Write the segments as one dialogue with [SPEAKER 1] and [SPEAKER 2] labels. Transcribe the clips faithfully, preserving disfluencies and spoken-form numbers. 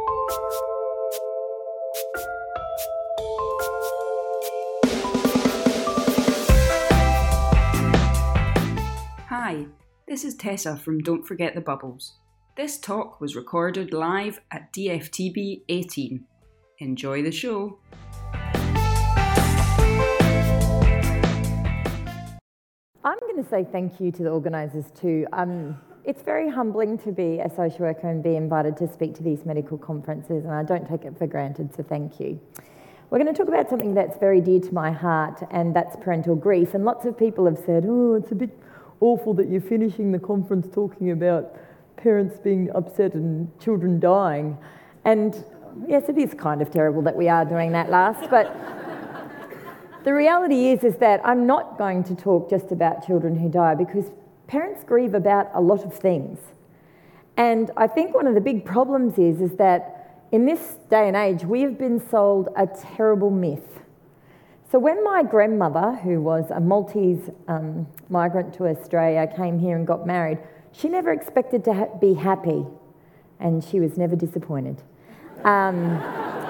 [SPEAKER 1] Hi, this is Tessa from Don't Forget the Bubbles. This talk was recorded live at D F T B eighteen. Enjoy the show.
[SPEAKER 2] I'm going to say thank you to the organisers too. Um, it's very humbling to be a social worker and be invited to speak to these medical conferences, and I don't take it for granted, so thank you. We're going to talk about something that's very dear to my heart, and that's parental grief. And lots of people have said, oh, it's a bit awful that you're finishing the conference talking about parents being upset and children dying. And yes, it is kind of terrible that we are doing that last, but the reality is, is that I'm not going to talk just about children who die, because parents grieve about a lot of things. And I think one of the big problems is, is that in this day and age, we have been sold a terrible myth. So when my grandmother, who was a Maltese um, migrant to Australia, came here and got married, she never expected to ha- be happy, and she was never disappointed. Um,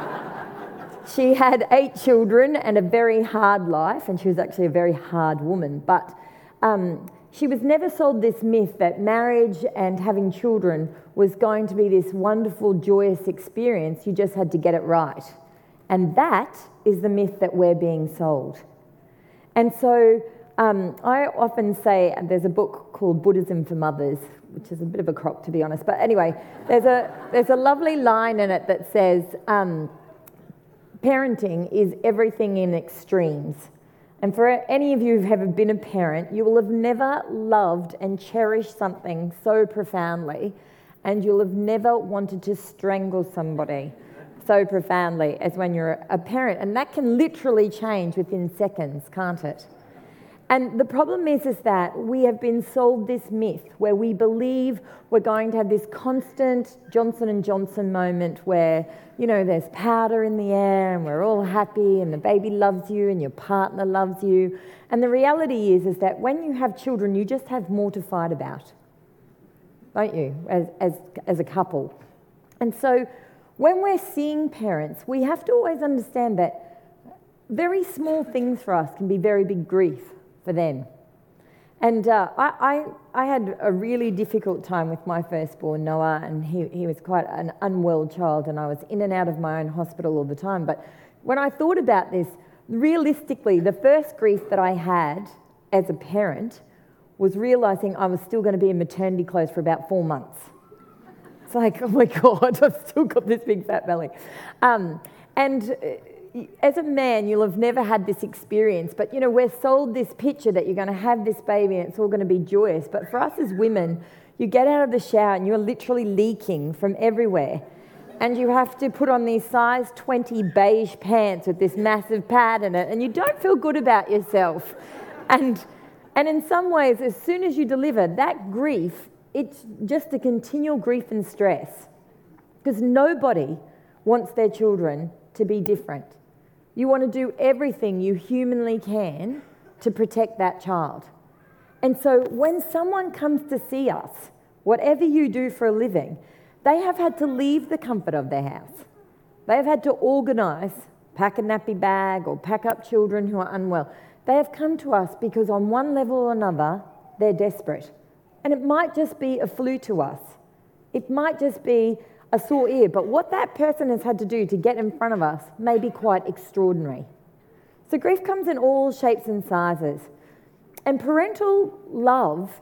[SPEAKER 2] she had eight children and a very hard life, and she was actually a very hard woman, but um, she was never sold this myth that marriage and having children was going to be this wonderful, joyous experience. You just had to get it right. And that is the myth that we're being sold. And so um, I often say, and there's a book called Buddhism for Mothers, which is a bit of a crock, to be honest. But anyway, there's a there's a lovely line in it that says, um, parenting is everything in extremes. And for any of you who've ever been a parent, you will have never loved and cherished something so profoundly, and you'll have never wanted to strangle somebody so profoundly as when you're a parent. And that can literally change within seconds, can't it? And the problem is, is that we have been sold this myth where we believe we're going to have this constant Johnson and Johnson moment where, you know, there's powder in the air and we're all happy and the baby loves you and your partner loves you. And the reality is, is that when you have children, you just have more to fight about, don't you, as, as, as a couple? And so when we're seeing parents, we have to always understand that very small things for us can be very big grief for them. And uh, I, I, I had a really difficult time with my firstborn, Noah, and he, he was quite an unwell child, and I was in and out of my own hospital all the time. But when I thought about this, realistically, the first grief that I had as a parent was realising I was still going to be in maternity clothes for about four months. It's like, oh my God, I've still got this big fat belly. Um, and as a man, you'll have never had this experience, but you know, we're sold this picture that you're going to have this baby and it's all going to be joyous. But for us as women, you get out of the shower and you're literally leaking from everywhere. And you have to put on these size twenty beige pants with this massive pad in it, and you don't feel good about yourself. And, and in some ways, as soon as you deliver, that grief, it's just a continual grief and stress, because nobody wants their children to be different. You want to do everything you humanly can to protect that child. And so when someone comes to see us, whatever you do for a living, they have had to leave the comfort of their house. They've had to organise, pack a nappy bag or pack up children who are unwell. They have come to us because on one level or another, they're desperate. And it might just be a flu to us. It might just be a sore ear. But what that person has had to do to get in front of us may be quite extraordinary. So grief comes in all shapes and sizes. And parental love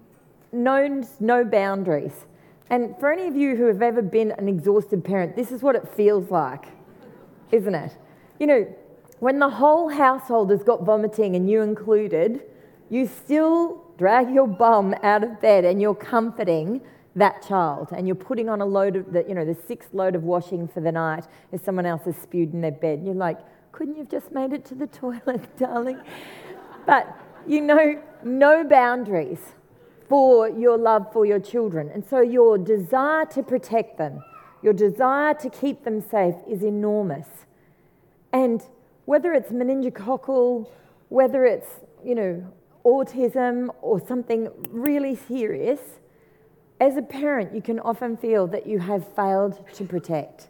[SPEAKER 2] knows no boundaries. And for any of you who have ever been an exhausted parent, this is what it feels like, isn't it? You know, when the whole household has got vomiting and you included, you still drag your bum out of bed and you're comforting that child, and you're putting on a load of the, you know, the sixth load of washing for the night as someone else has spewed in their bed. And you're like, couldn't you have just made it to the toilet, darling? But you know, no boundaries for your love for your children. And so your desire to protect them, your desire to keep them safe is enormous. And whether it's meningococcal, whether it's, you know, autism or something really serious, As a parent, you can often feel that you have failed to protect.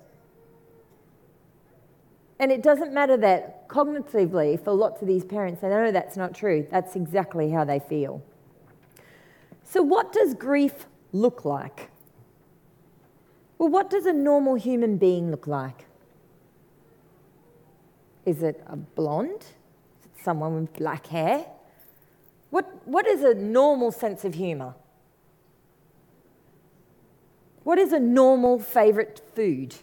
[SPEAKER 2] And it doesn't matter that cognitively, for lots of these parents, they know that's not true. That's exactly how they feel. So what does grief look like? Well, what does a normal human being look like? Is it a blonde? Is it someone with black hair? What, what is a normal sense of humour? What is a normal favourite food?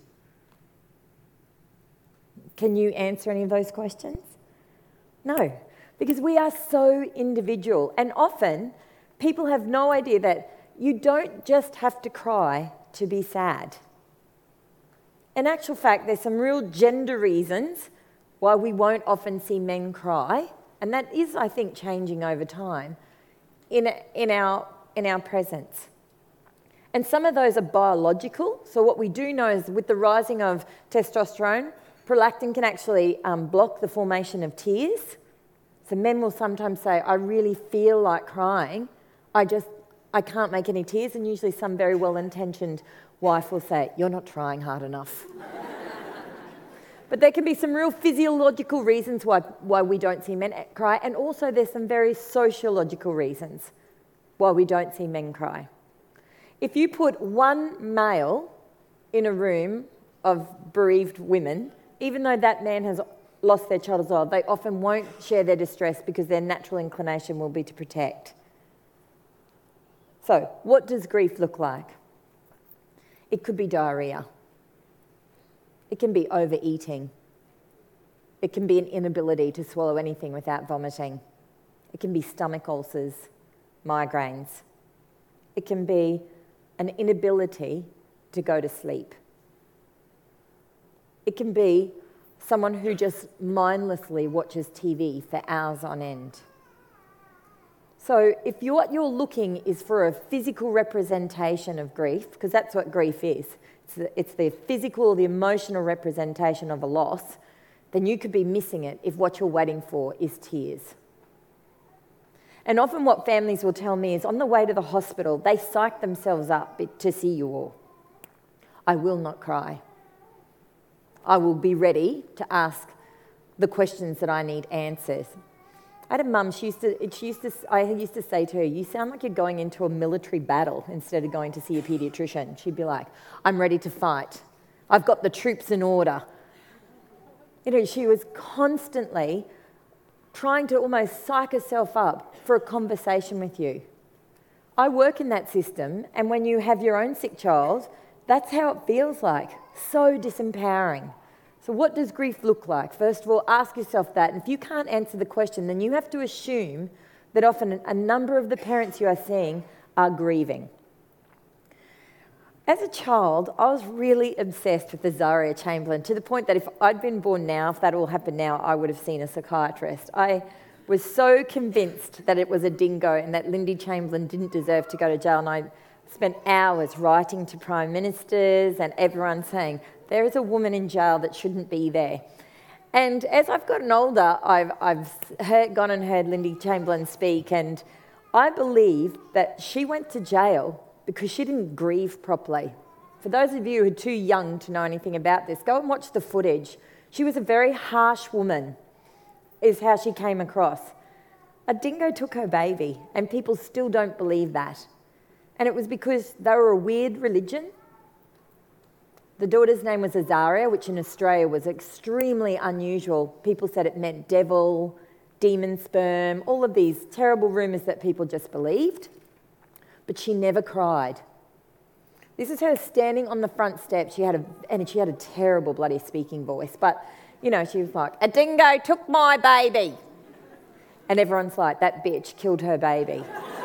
[SPEAKER 2] Can you answer any of those questions? No, because we are so individual. And often, people have no idea that you don't just have to cry to be sad. In actual fact, there's some real gender reasons why we won't often see men cry, and that is, I think, changing over time in, in, our, in our presence. And some of those are biological. So what we do know is with the rising of testosterone, prolactin can actually um, block the formation of tears. So men will sometimes say, I really feel like crying, I just, I can't make any tears, and usually some very well-intentioned wife will say, you're not trying hard enough. But there can be some real physiological reasons why, why we don't see men cry, and also there's some very sociological reasons why we don't see men cry. If you put one male in a room of bereaved women, even though that man has lost their child as well, they often won't share their distress because their natural inclination will be to protect. So, what does grief look like? It could be diarrhoea. It can be overeating. It can be an inability to swallow anything without vomiting. It can be stomach ulcers, migraines. It can be an inability to go to sleep. It can be someone who just mindlessly watches T V for hours on end. So if you, what you're looking is for a physical representation of grief, because that's what grief is, it's the, it's the physical, the emotional representation of a loss, then you could be missing it if what you're waiting for is tears. And often what families will tell me is on the way to the hospital, they psych themselves up to see you all. I will not cry. I will be ready to ask the questions that I need answers. I had a mum, she used to, she used to, I used to say to her, you sound like you're going into a military battle instead of going to see a paediatrician. She'd be like, I'm ready to fight. I've got the troops in order. You know, she was constantly trying to almost psych herself up for a conversation with you. I work in that system, and when you have your own sick child, that's how it feels like. So disempowering. So what does grief look like? First of all, ask yourself that. And if you can't answer the question, then you have to assume that often a number of the parents you are seeing are grieving. As a child, I was really obsessed with Azaria Chamberlain, to the point that if I'd been born now, if that all happened now, I would have seen a psychiatrist. I was so convinced that it was a dingo and that Lindy Chamberlain didn't deserve to go to jail, and I spent hours writing to prime ministers and everyone saying, there is a woman in jail that shouldn't be there. And as I've gotten older, I've, I've heard, gone and heard Lindy Chamberlain speak, and I believe that she went to jail because she didn't grieve properly. For those of you who are too young to know anything about this, go and watch the footage. She was a very harsh woman, is how she came across. A dingo took her baby, and people still don't believe that. And it was because they were a weird religion. The daughter's name was Azaria, which in Australia was extremely unusual. People said it meant devil, demon sperm, all of these terrible rumours that people just believed. But she never cried. This is her standing on the front step. She had a, and she had a terrible bloody speaking voice. But, you know, she was like, a dingo took my baby. And everyone's like, that bitch killed her baby.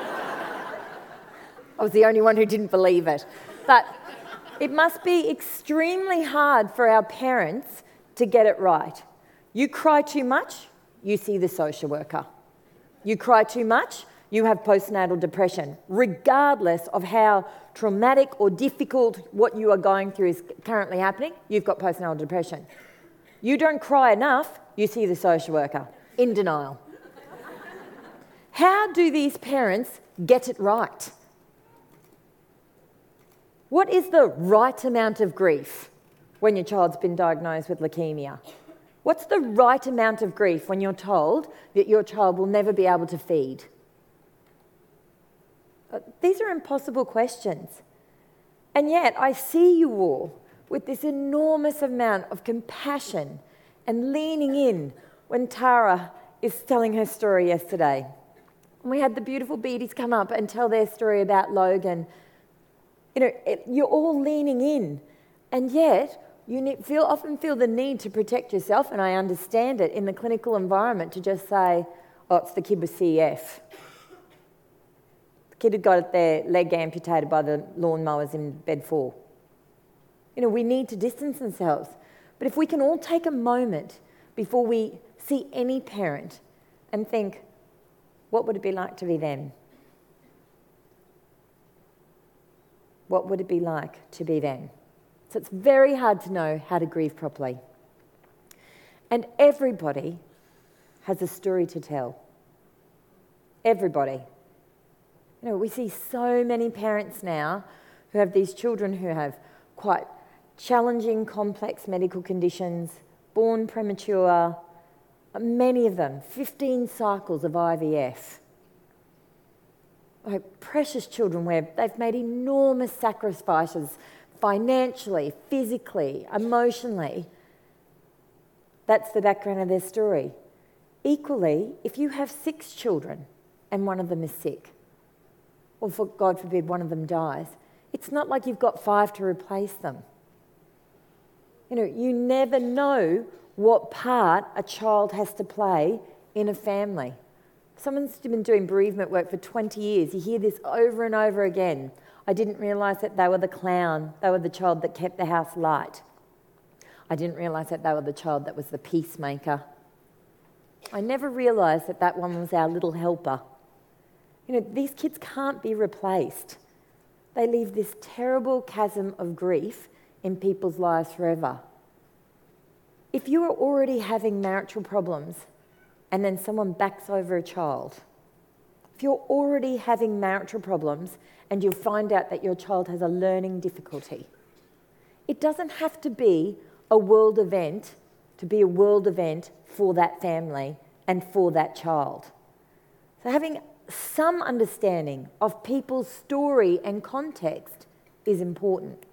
[SPEAKER 2] I was the only one who didn't believe it. But it must be extremely hard for our parents to get it right. You cry too much, you see the social worker. You cry too much, you have postnatal depression. Regardless of how traumatic or difficult what you are going through is currently happening, you've got postnatal depression. You don't cry enough, you see the social worker. In denial. How do these parents get it right? What is the right amount of grief when your child's been diagnosed with leukemia? What's the right amount of grief when you're told that your child will never be able to feed? These are impossible questions. And yet I see you all with this enormous amount of compassion and leaning in when Tara is telling her story yesterday. And we had the beautiful Beaties come up and tell their story about Logan. You know, it, you're all leaning in, and yet you need, feel, often feel the need to protect yourself, and I understand it in the clinical environment, to just say, oh, it's the kid with C E F. The kid had got their leg amputated by the lawnmowers in bed four. You know, we need to distance ourselves. But if we can all take a moment before we see any parent and think, what would it be like to be them? What would it be like to be them? So it's very hard to know how to grieve properly. And everybody has a story to tell. Everybody. You know, we see so many parents now who have these children who have quite challenging, complex medical conditions, born premature, many of them, fifteen cycles of I V F. Like precious children where they've made enormous sacrifices financially, physically, emotionally. That's the background of their story. Equally, if you have six children and one of them is sick, or for God forbid one of them dies, it's not like you've got five to replace them. You know, you never know what part a child has to play in a family. Someone's been doing bereavement work for twenty years. You hear this over and over again. I didn't realise that they were the clown. They were the child that kept the house light. I didn't realise that they were the child that was the peacemaker. I never realised that that one was our little helper. You know, these kids can't be replaced. They leave this terrible chasm of grief in people's lives forever. If you are already having marital problems and then someone backs over a child, if you're already having marital problems and you find out that your child has a learning difficulty, it doesn't have to be a world event to be a world event for that family and for that child. So having some understanding of people's story and context is important.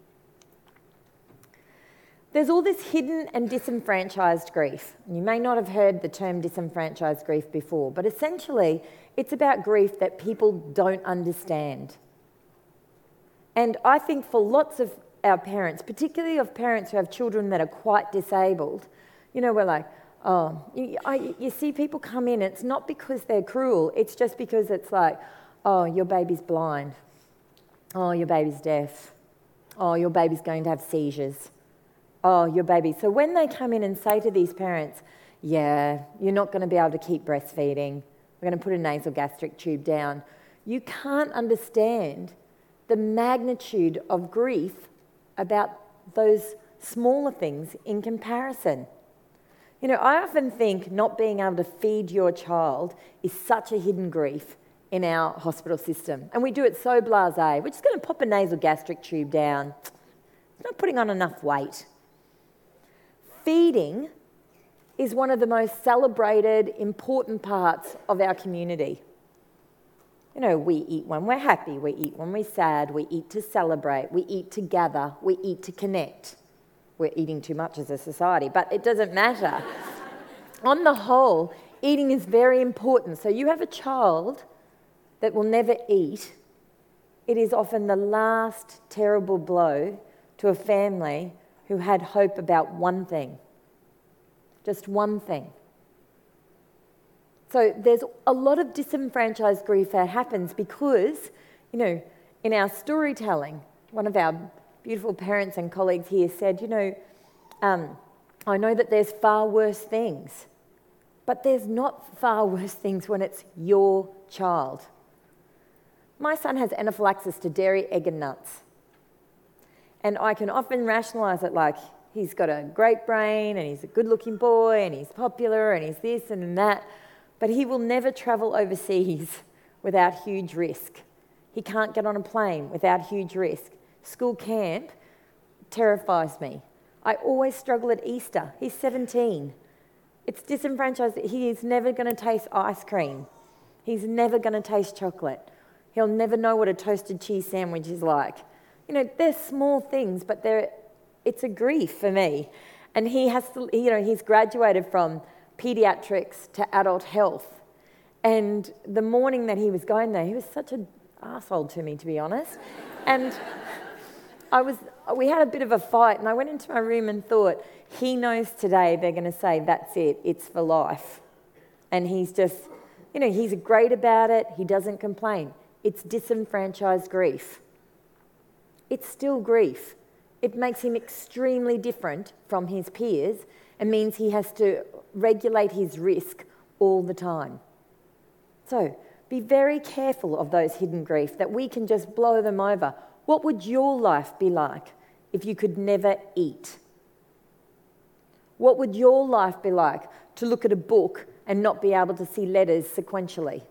[SPEAKER 2] There's all this hidden and disenfranchised grief. You may not have heard the term disenfranchised grief before, but essentially it's about grief that people don't understand. And I think for lots of our parents, particularly of parents who have children that are quite disabled, you know, we're like, oh, you, I, you see people come in, it's not because they're cruel, it's just because it's like, oh, your baby's blind. Oh, your baby's deaf. Oh, your baby's going to have seizures. Oh, your baby. So when they come in and say to these parents, yeah, you're not going to be able to keep breastfeeding, we're going to put a nasal gastric tube down, you can't understand the magnitude of grief about those smaller things in comparison. You know, I often think not being able to feed your child is such a hidden grief in our hospital system. And we do it so blasé. We're just going to pop a nasal gastric tube down. It's not putting on enough weight. Feeding is one of the most celebrated, important parts of our community. You know, we eat when we're happy, we eat when we're sad, we eat to celebrate, we eat to gather, we eat to connect. We're eating too much as a society, but it doesn't matter. On the whole, eating is very important. So you have a child that will never eat. It is often the last terrible blow to a family who had hope about one thing, just one thing. So there's a lot of disenfranchised grief that happens because, you know, in our storytelling, one of our beautiful parents and colleagues here said, you know, um, I know that there's far worse things, but there's not far worse things when it's your child. My son has anaphylaxis to dairy, egg and nuts. And I can often rationalise it like he's got a great brain and he's a good-looking boy and he's popular and he's this and that, but he will never travel overseas without huge risk. He can't get on a plane without huge risk. School camp terrifies me. I always struggle at Easter. He's seventeen. It's disenfranchised. He is never going to taste ice cream. He's never going to taste chocolate. He'll never know what a toasted cheese sandwich is like. You know, they're small things, but they're, it's a grief for me. And he has to, you know, he's graduated from paediatrics to adult health. And the morning that he was going there, he was such an arsehole to me, to be honest. And I was, we had a bit of a fight, and I went into my room and thought, he knows today they're going to say, that's it, it's for life. And he's just, you know, he's great about it, he doesn't complain. It's disenfranchised grief. It's still grief. It makes him extremely different from his peers and means he has to regulate his risk all the time. So be very careful of those hidden grief, that we can just blow them over. What would your life be like if you could never eat? What would your life be like to look at a book and not be able to see letters sequentially?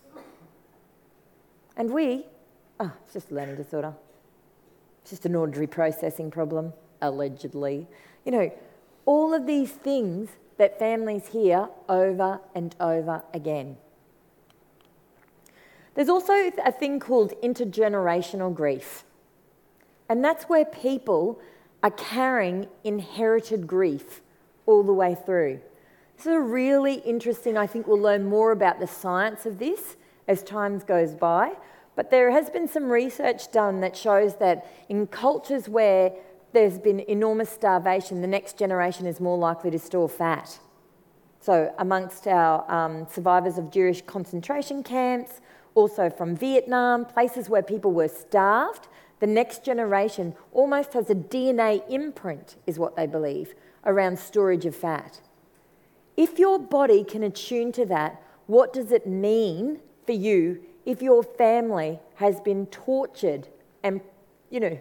[SPEAKER 2] And we, oh, it's just a learning disorder. It's just an auditory processing problem, allegedly. You know, all of these things that families hear over and over again. There's also a thing called intergenerational grief. And that's where people are carrying inherited grief all the way through. This is really interesting. I think we'll learn more about the science of this as time goes by. But there has been some research done that shows that in cultures where there's been enormous starvation, the next generation is more likely to store fat. So amongst our um, survivors of Jewish concentration camps, also from Vietnam, places where people were starved, the next generation almost has a D N A imprint, is what they believe, around storage of fat. If your body can attune to that, what does it mean for you if your family has been tortured and, you know,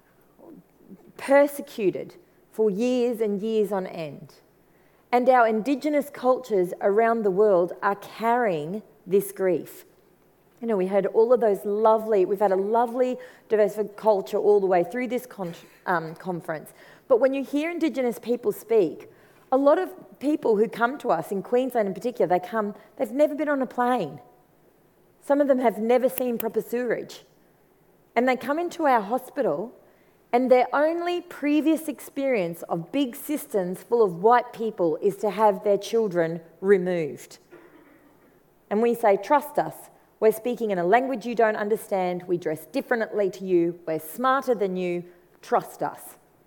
[SPEAKER 2] persecuted for years and years on end? And our Indigenous cultures around the world are carrying this grief. You know, we had all of those lovely, we've had a lovely diverse culture all the way through this con- um, conference. But when you hear Indigenous people speak, a lot of people who come to us, in Queensland in particular, they come, they've never been on a plane. Some of them have never seen proper sewerage. And they come into our hospital and their only previous experience of big cisterns full of white people is to have their children removed. And we say, trust us. We're speaking in a language you don't understand. We dress differently to you. We're smarter than you. Trust us.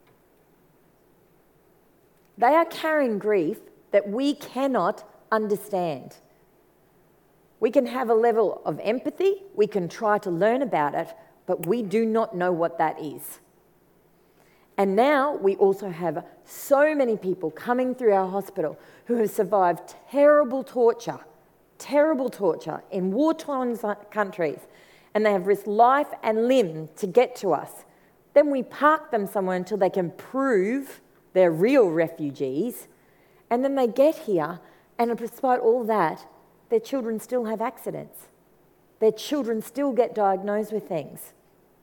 [SPEAKER 2] They are carrying grief that we cannot understand. We can have a level of empathy. We can try to learn about it, but we do not know what that is. And now we also have so many people coming through our hospital who have survived terrible torture, terrible torture in war-torn countries, and they have risked life and limb to get to us. Then we park them somewhere until they can prove they're real refugees, and then they get here, and despite all that, their children still have accidents. Their children still get diagnosed with things.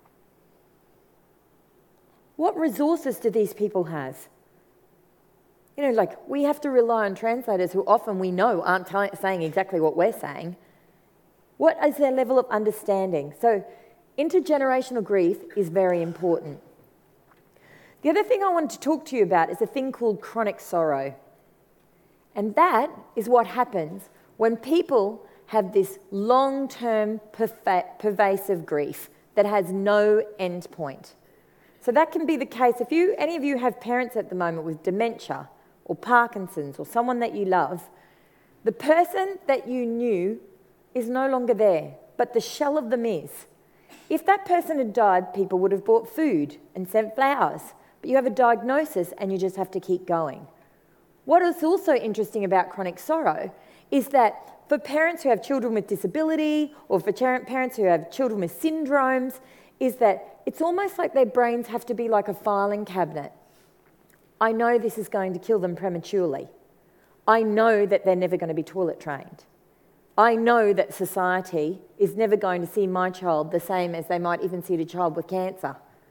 [SPEAKER 2] What resources do these people have? You know, like, we have to rely on translators who often we know aren't t- saying exactly what we're saying. What is their level of understanding? So intergenerational grief is very important. The other thing I wanted to talk to you about is a thing called chronic sorrow. And that is what happens when people have this long-term perfa- pervasive grief that has no end point. So that can be the case if you, any of you have parents at the moment with dementia or Parkinson's or someone that you love, the person that you knew is no longer there, but the shell of them is. If that person had died, people would have bought food and sent flowers, but you have a diagnosis and you just have to keep going. What is also interesting about chronic sorrow is that for parents who have children with disability or for parents who have children with syndromes, is that it's almost like their brains have to be like a filing cabinet. I know this is going to kill them prematurely. I know that they're never going to be toilet trained. I know that society is never going to see my child the same as they might even see the child with cancer.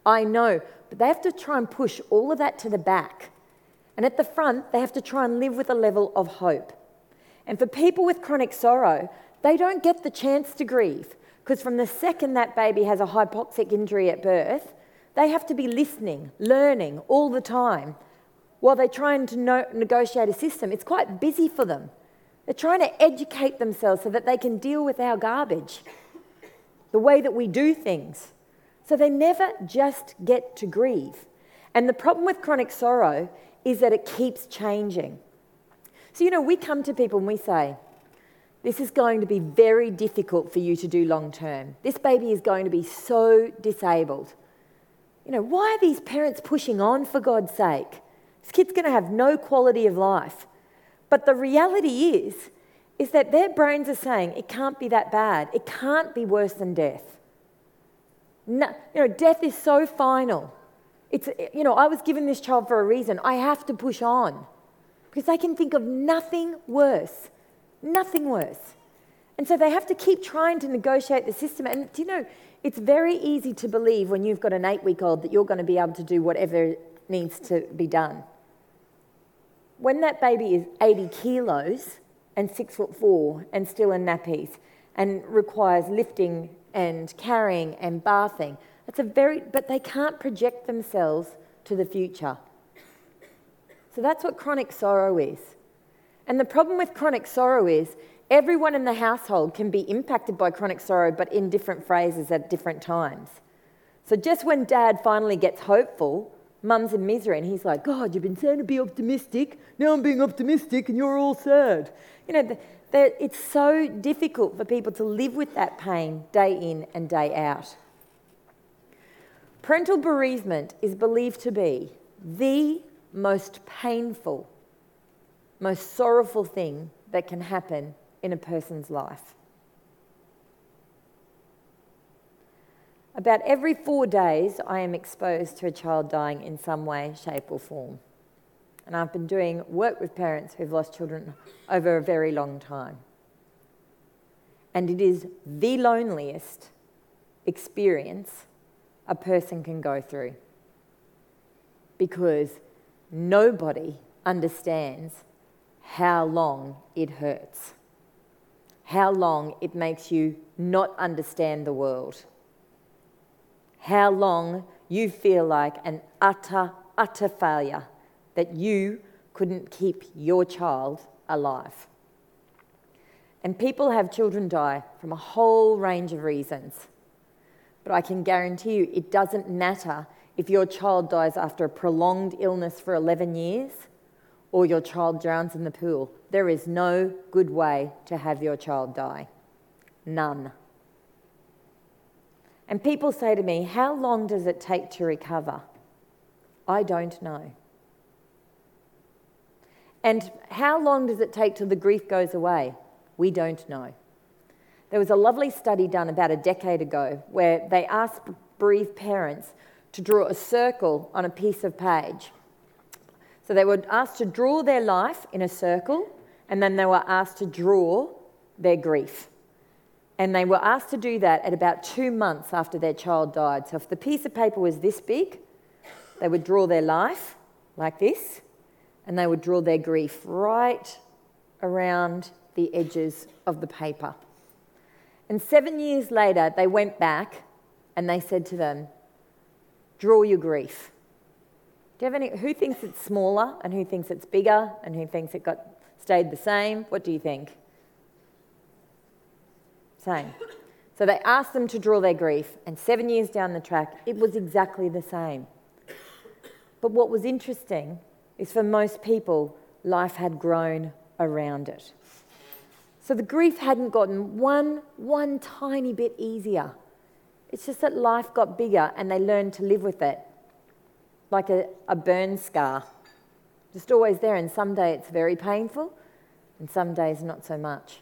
[SPEAKER 2] I know, but they have to try and push all of that to the back. And at the front, they have to try and live with a level of hope. And for people with chronic sorrow, they don't get the chance to grieve, because from the second that baby has a hypoxic injury at birth, they have to be listening, learning all the time while they're trying to no- negotiate a system. It's quite busy for them. They're trying to educate themselves so that they can deal with our garbage, the way that we do things. So they never just get to grieve. And the problem with chronic sorrow is that it keeps changing. So, you know, we come to people and we say, this is going to be very difficult for you to do long term. This baby is going to be so disabled. You know, why are these parents pushing on, for God's sake? This kid's going to have no quality of life. But the reality is, is that their brains are saying it can't be that bad. It can't be worse than death. No, you know, death is so final. It's, you know, I was given this child for a reason. I have to push on because they can think of nothing worse, nothing worse. And so they have to keep trying to negotiate the system. And, you know, it's very easy to believe when you've got an eight-week-old that you're going to be able to do whatever needs to be done. When that baby is eighty kilos and six foot four and still in nappies and requires lifting and carrying and bathing, it's a very, but they can't project themselves to the future. So that's what chronic sorrow is. And the problem with chronic sorrow is everyone in the household can be impacted by chronic sorrow, but in different phrases at different times. So just when Dad finally gets hopeful, Mum's in misery, and he's like, God, you've been saying to be optimistic. Now I'm being optimistic and you're all sad. You know, the, the, it's so difficult for people to live with that pain day in and day out. Parental bereavement is believed to be the most painful, most sorrowful thing that can happen in a person's life. About every four days, I am exposed to a child dying in some way, shape or form. And I've been doing work with parents who've lost children over a very long time. And it is the loneliest experience a person can go through, because nobody understands how long it hurts, how long it makes you not understand the world, how long you feel like an utter, utter failure that you couldn't keep your child alive. And people have children die from a whole range of reasons. But I can guarantee you it doesn't matter if your child dies after a prolonged illness for eleven years or your child drowns in the pool. There is no good way to have your child die. None. And people say to me, how long does it take to recover? I don't know. And how long does it take till the grief goes away? We don't know. There was a lovely study done about a decade ago where they asked bereaved parents to draw a circle on a piece of page. So they were asked to draw their life in a circle, and then they were asked to draw their grief. And they were asked to do that at about two months after their child died. So if the piece of paper was this big, they would draw their life like this, and they would draw their grief right around the edges of the paper. And seven years later, they went back and they said to them, draw your grief. Do you have any, who thinks it's smaller and who thinks it's bigger and who thinks it got stayed the same? What do you think? Same. So they asked them to draw their grief, and seven years down the track, it was exactly the same. But what was interesting is for most people, life had grown around it. So the grief hadn't gotten one, one tiny bit easier. It's just that life got bigger and they learned to live with it, like a, a burn scar. Just always there, and some days it's very painful and some days not so much.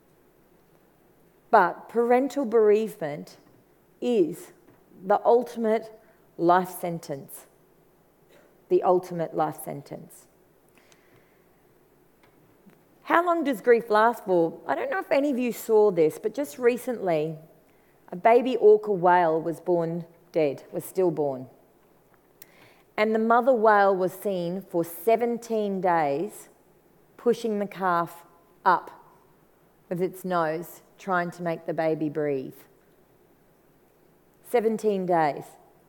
[SPEAKER 2] But parental bereavement is the ultimate life sentence. The ultimate life sentence. How long does grief last for? I don't know if any of you saw this, but just recently, a baby orca whale was born dead, was stillborn. And the mother whale was seen for seventeen days pushing the calf up with its nose, trying to make the baby breathe. seventeen days.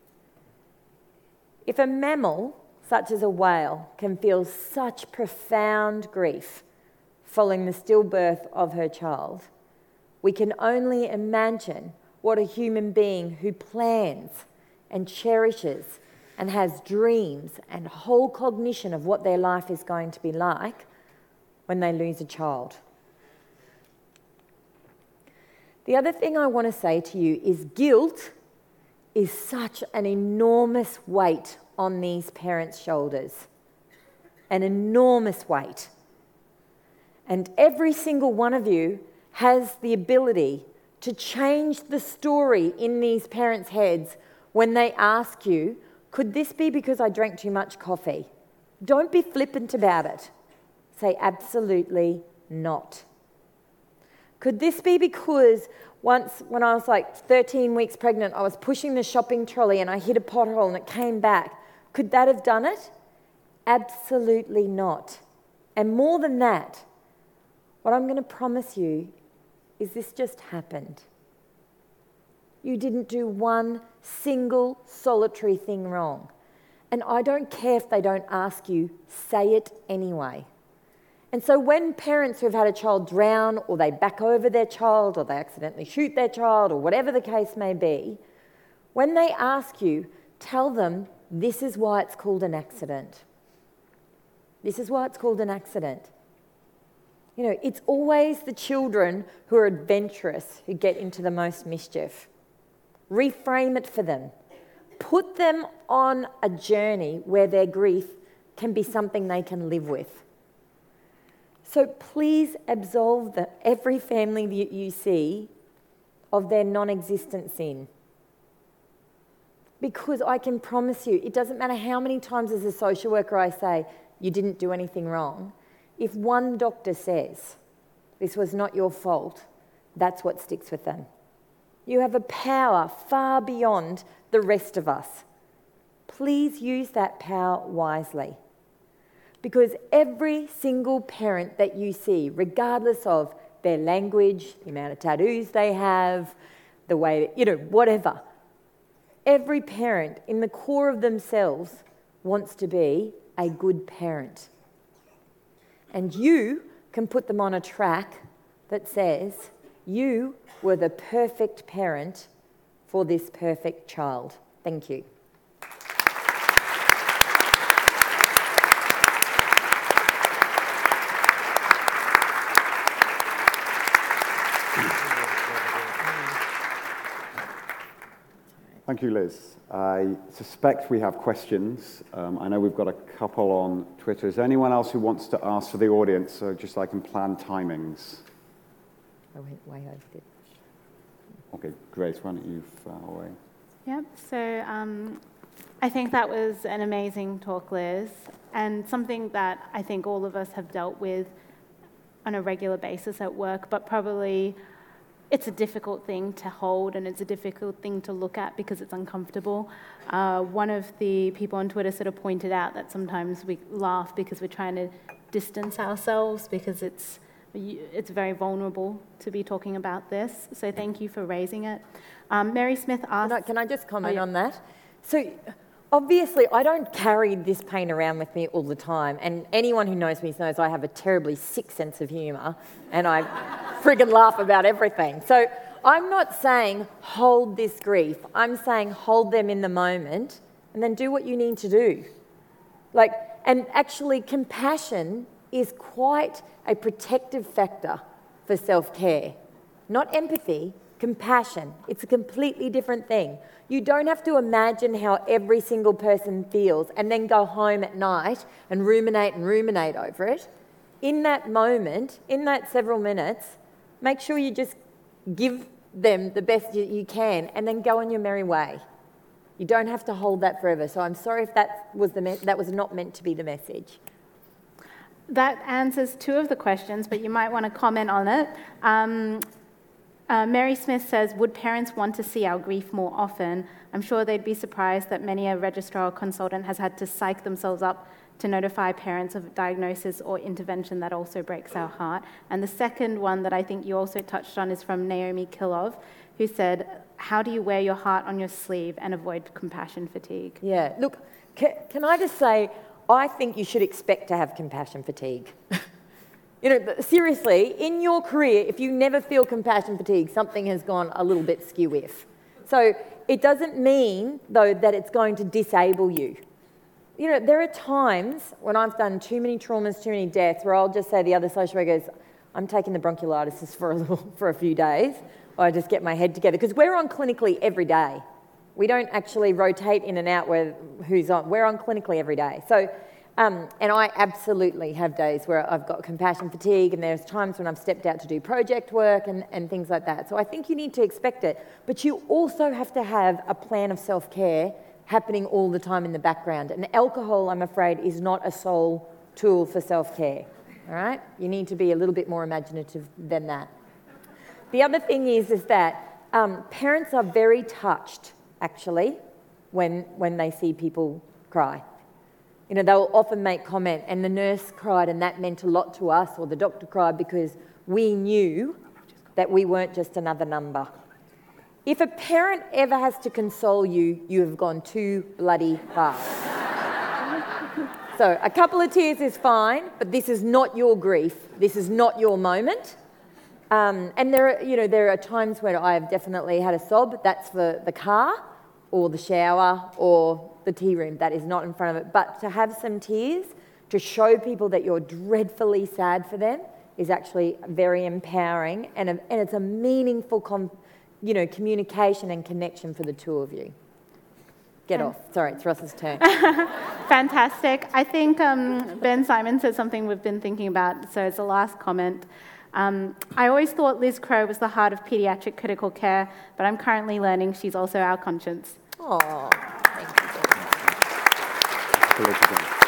[SPEAKER 2] If a mammal, such as a whale, can feel such profound grief following the stillbirth of her child, we can only imagine what a human being who plans and cherishes and has dreams and whole cognition of what their life is going to be like when they lose a child. The other thing I want to say to you is guilt is such an enormous weight on these parents' shoulders. An enormous weight. And every single one of you has the ability to change the story in these parents' heads when they ask you, could this be because I drank too much coffee? Don't be flippant about it. Say, absolutely not. Could this be because once when I was like thirteen weeks pregnant, I was pushing the shopping trolley and I hit a pothole and it came back? Could that have done it? Absolutely not. And more than that, what I'm going to promise you is this just happened. You didn't do one single solitary thing wrong. And I don't care if they don't ask you, say it anyway. And so when parents who've had a child drown, or they back over their child, or they accidentally shoot their child, or whatever the case may be, when they ask you, tell them this is why it's called an accident. This is why it's called an accident. You know, it's always the children who are adventurous who get into the most mischief. Reframe it for them. Put them on a journey where their grief can be something they can live with. So please absolve the, every family that you see of their non-existent sin. Because I can promise you, it doesn't matter how many times as a social worker I say, you didn't do anything wrong. If one doctor says, this was not your fault, that's what sticks with them. You have a power far beyond the rest of us. Please use that power wisely. Because every single parent that you see, regardless of their language, the amount of tattoos they have, the way, you know, whatever, every parent in the core of themselves wants to be a good parent. And you can put them on a track that says, you were the perfect parent for this perfect child. Thank you.
[SPEAKER 3] Thank you, Liz. I suspect we have questions. Um, I know we've got a couple on Twitter. Is there anyone else who wants to ask for the audience, so just so I can plan timings?
[SPEAKER 2] I went way over it.
[SPEAKER 3] Okay, Grace, why don't you fire away?
[SPEAKER 4] Yep, so um, I think that was an amazing talk, Liz, and something that I think all of us have dealt with on a regular basis at work, but probably it's a difficult thing to hold and it's a difficult thing to look at because it's uncomfortable. Uh, one of the people on Twitter sort of pointed out that sometimes we laugh because we're trying to distance ourselves because it's it's very vulnerable to be talking about this. So thank you for raising it. Um, Mary Smith asked...
[SPEAKER 2] Can I, can I just comment
[SPEAKER 4] oh, yeah.
[SPEAKER 2] on that? So obviously I don't carry this pain around with me all the time, and anyone who knows me knows I have a terribly sick sense of humour and I friggin' laugh about everything. So I'm not saying hold this grief. I'm saying hold them in the moment and then do what you need to do. Like, and actually compassion is quite a protective factor for self-care. Not empathy, compassion. It's a completely different thing. You don't have to imagine how every single person feels and then go home at night and ruminate and ruminate over it. In that moment, in that several minutes, make sure you just give them the best you, you can and then go on your merry way. You don't have to hold that forever. So I'm sorry if that was, the me- that was not meant to be the message.
[SPEAKER 4] That answers two of the questions, but you might want to comment on it. Um, Uh, Mary Smith says, would parents want to see our grief more often? I'm sure they'd be surprised that many a registrar or consultant has had to psych themselves up to notify parents of diagnosis or intervention. That also breaks our heart. And the second one that I think you also touched on is from Naomi Kilov, who said, how do you wear your heart on your sleeve and avoid compassion fatigue?
[SPEAKER 2] Yeah, look, can, can I just say, I think you should expect to have compassion fatigue. You know, seriously, in your career, if you never feel compassion fatigue, something has gone a little bit skew-if. So it doesn't mean, though, that it's going to disable you. You know, there are times when I've done too many traumas, too many deaths, where I'll just say to the other social worker goes, I'm taking the bronchiolitis for a, little, for a few days, or I just get my head together. Because we're on clinically every day. We don't actually rotate in and out with who's on. We're on clinically every day. So. Um, and I absolutely have days where I've got compassion fatigue, and there's times when I've stepped out to do project work and, and things like that. So I think you need to expect it. But you also have to have a plan of self-care happening all the time in the background. And alcohol, I'm afraid, is not a sole tool for self-care. All right? You need to be a little bit more imaginative than that. The other thing is, is that um, parents are very touched, actually, when, when they see people cry. You know, they'll often make comment, and the nurse cried and that meant a lot to us, or the doctor cried because we knew that we weren't just another number. If a parent ever has to console you, you have gone too bloody far. So a couple of tears is fine, but this is not your grief. This is not your moment. Um, and there are, you know, there are times when I have definitely had a sob. That's the, the car or the shower or the tea room. That is not in front of it. But to have some tears, to show people that you're dreadfully sad for them, is actually very empowering, and, a, and it's a meaningful com, you know, communication and connection for the two of you. Get off. Sorry, it's Ross's turn.
[SPEAKER 4] Fantastic. I think um, Ben Simon said something we've been thinking about, so it's the last comment. Um, I always thought Liz Crowe was the heart of paediatric critical care, but I'm currently learning she's also our conscience.
[SPEAKER 2] Oh, thank you.
[SPEAKER 3] Thank you.